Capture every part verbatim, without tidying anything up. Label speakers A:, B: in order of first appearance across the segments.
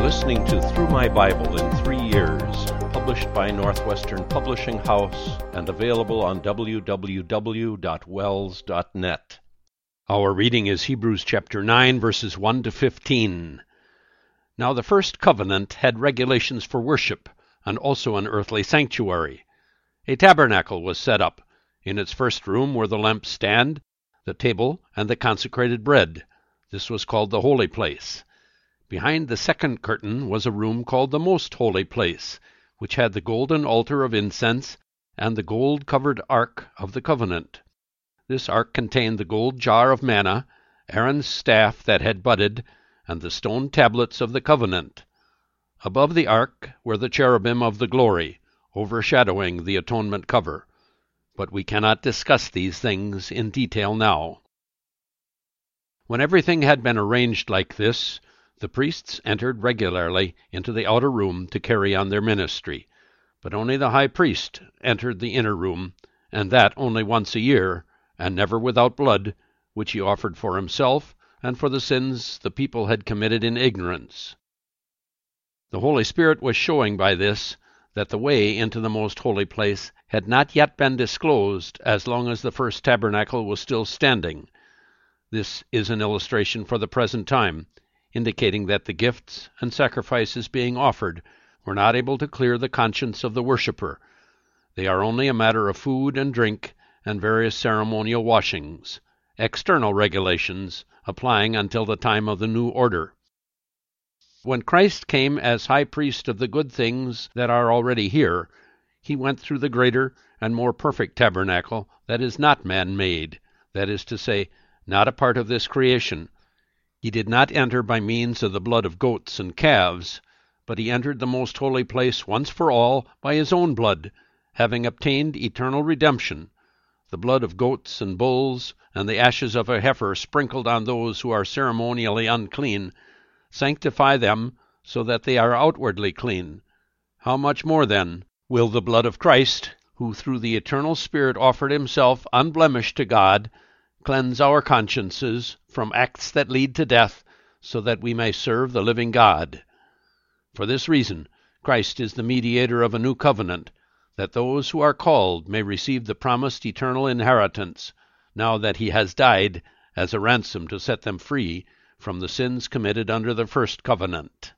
A: listening to Through My Bible in Three Years, published by Northwestern Publishing House and available on w w w dot wells dot net. Our reading is Hebrews chapter nine, verses one to fifteen. Now the first covenant had regulations for worship, and also an earthly sanctuary. A tabernacle was set up. In its first room were the lampstand, the table, and the consecrated bread. This was called the holy place. Behind the second curtain was a room called the most holy place, which had the golden altar of incense and the gold-covered ark of the covenant. This ark contained the gold jar of manna, Aaron's staff that had budded, and the stone tablets of the covenant. Above the ark were the cherubim of the glory, overshadowing the atonement cover. But we cannot discuss these things in detail now. When everything had been arranged like this, the priests entered regularly into the outer room to carry on their ministry. But only the high priest entered the inner room, and that only once a year, and never without blood, which he offered for himself and for the sins the people had committed in ignorance. The Holy Spirit was showing by this that the way into the most holy place had not yet been disclosed as long as the first tabernacle was still standing. This is an illustration for the present time, indicating that the gifts and sacrifices being offered were not able to clear the conscience of the worshipper. They are only a matter of food and drink and various ceremonial washings, external regulations applying until the time of the new order. When Christ came as high priest of the good things that are already here, he went through the greater and more perfect tabernacle that is not man-made, that is to say, not a part of this creation. He did not enter by means of the blood of goats and calves, but he entered the most holy place once for all by his own blood, having obtained eternal redemption. The blood of goats and bulls, and the ashes of a heifer sprinkled on those who are ceremonially unclean, sanctify them so that they are outwardly clean. How much more, then, will the blood of Christ, who through the eternal Spirit offered himself unblemished to God, cleanse our consciences from acts that lead to death, so that we may serve the living God? For this reason, Christ is the mediator of a new covenant, that those who are called may receive the promised eternal inheritance, now that he has died as a ransom to set them free from the sins committed under the first covenant.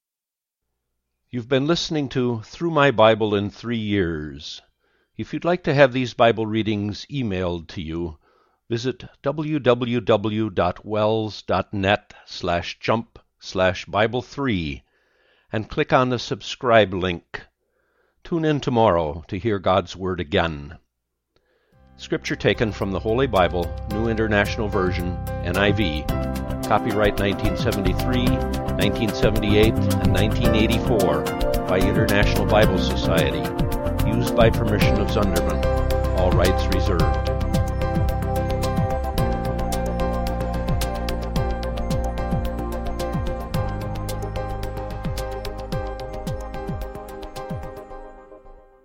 A: You've been listening to Through My Bible in Three Years. If you'd like to have these Bible readings emailed to you, visit w w w dot wells dot net slash jump slash Bible three and click on the subscribe link. Tune in tomorrow to hear God's Word again. Scripture taken from the Holy Bible, New International Version, N I V, copyright nineteen seventy-three, nineteen seventy-eight, and nineteen eighty-four by International Bible Society, used by permission of Zunderman. All rights reserved.